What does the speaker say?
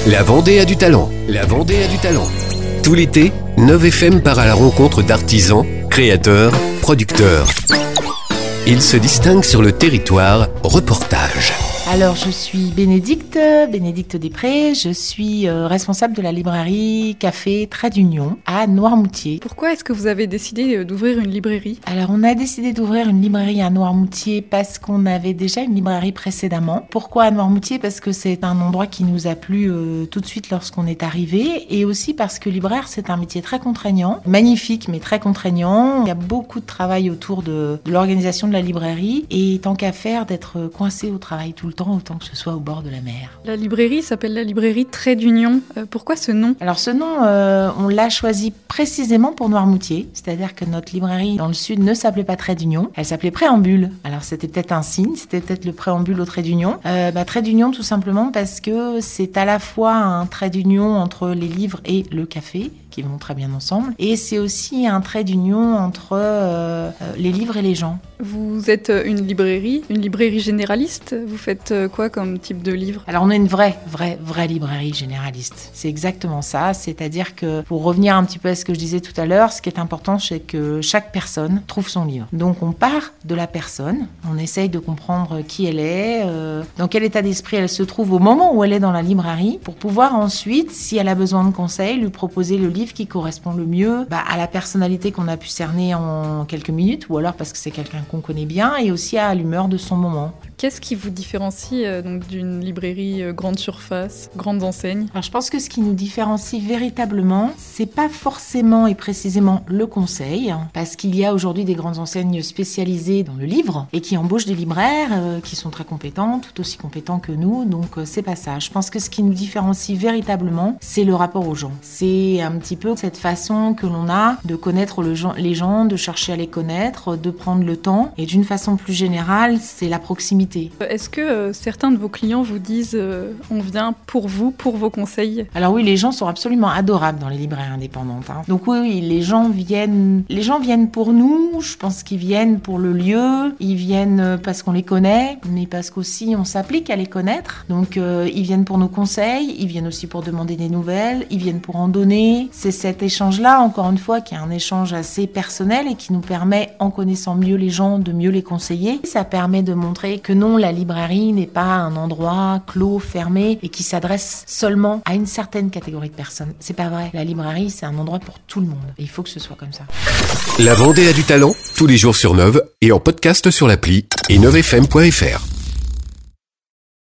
La Vendée a du talent. La Vendée a du talent. Tout l'été, 9FM part à la rencontre d'artisans, créateurs, producteurs. Ils se distinguent sur le territoire. Reportage. Alors, je suis Bénédicte Després, je suis responsable de la librairie Café Trait d'Union à Noirmoutier. Pourquoi est-ce que vous avez décidé d'ouvrir une librairie ? Alors, on a décidé d'ouvrir une librairie à Noirmoutier parce qu'on avait déjà une librairie précédemment. Pourquoi à Noirmoutier ? Parce que c'est un endroit qui nous a plu tout de suite lorsqu'on est arrivé, et aussi parce que libraire, c'est un métier très contraignant, magnifique mais très contraignant. Il y a beaucoup de travail autour de l'organisation de la librairie, et tant qu'à faire d'être coincé au travail tout le temps, autant que ce soit au bord de la mer. La librairie s'appelle la librairie Trait d'Union. Pourquoi ce nom ? Alors ce nom, on l'a choisi précisément pour Noirmoutier, c'est-à-dire que notre librairie dans le sud ne s'appelait pas Trait d'Union, elle s'appelait Préambule. Alors c'était peut-être un signe, c'était peut-être le préambule au Trait d'Union. Trait d'Union tout simplement parce que c'est à la fois un trait d'union entre les livres et le café, qui vont très bien ensemble, et c'est aussi un trait d'union entre les livres et les gens. Vous êtes une librairie généraliste. Vous faites quoi comme type de livre ? Alors on est une vraie librairie généraliste. C'est exactement ça, c'est-à-dire que pour revenir un petit peu à ce que je disais tout à l'heure, ce qui est important, c'est que chaque personne trouve son livre. Donc on part de la personne, on essaye de comprendre qui elle est, dans quel état d'esprit elle se trouve au moment où elle est dans la librairie, pour pouvoir ensuite, si elle a besoin de conseils, lui proposer le livre qui correspond le mieux à la personnalité qu'on a pu cerner en quelques minutes, ou alors parce que c'est quelqu'un qu'on connaît bien, et aussi à l'humeur de son moment. Qu'est-ce qui vous différencie donc d'une librairie grande surface, grandes enseignes ? Alors je pense que ce qui nous différencie véritablement, c'est pas forcément et précisément le conseil, parce qu'il y a aujourd'hui des grandes enseignes spécialisées dans le livre et qui embauchent des libraires qui sont très compétents, tout aussi compétents que nous, donc c'est pas ça. Je pense que ce qui nous différencie véritablement, c'est le rapport aux gens. C'est un petit peu cette façon que l'on a de connaître les gens, de chercher à les connaître, de prendre le temps, et d'une façon plus générale, c'est la proximité. Est-ce que certains de vos clients vous disent on vient pour vous, pour vos conseils ? Alors oui, les gens sont absolument adorables dans les librairies indépendantes. Donc oui, les gens viennent pour nous. Je pense qu'ils viennent pour le lieu, ils viennent parce qu'on les connaît, mais parce qu'aussi on s'applique à les connaître. Donc ils viennent pour nos conseils, ils viennent aussi pour demander des nouvelles, ils viennent pour en donner. C'est cet échange-là, encore une fois, qui est un échange assez personnel et qui nous permet, en connaissant mieux les gens, de mieux les conseiller. Ça permet de montrer que non, la librairie n'est pas un endroit clos, fermé et qui s'adresse seulement à une certaine catégorie de personnes. C'est pas vrai. La librairie, c'est un endroit pour tout le monde. Et il faut que ce soit comme ça. La Vendée a du talent, tous les jours sur 9 et en podcast sur l'appli et 9fm.fr.